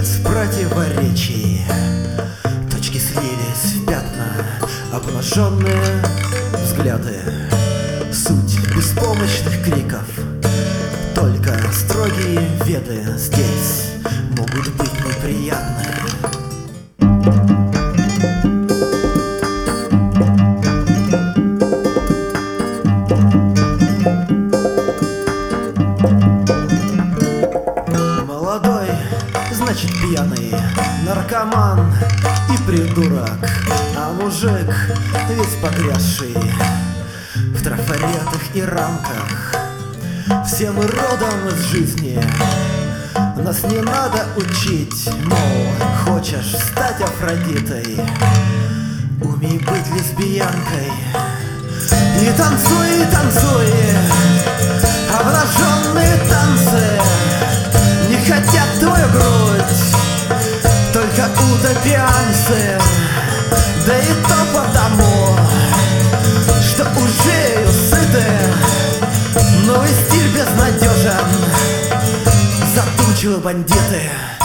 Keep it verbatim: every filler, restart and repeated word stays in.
дворец противоречий. Точки слились в пятна, обнаженные взгляды. Суть беспомощных криков, только строгие веды здесь могут быть неприятны. Молодой, значит пьяный, наркоман и придурок, а мужик весь погрязший в трафаретах и рамках. Все мы родом из жизни, нас не надо учить, мол, хочешь стать Афродитой, умей быть лесбиянкой. И танцуй, и танцуй, обнаженные танцы не хотят твою грудь, только утопианцы, да и то потому, что уже ее сыты. Новый стиль безнадежен, задумчивые бандиты.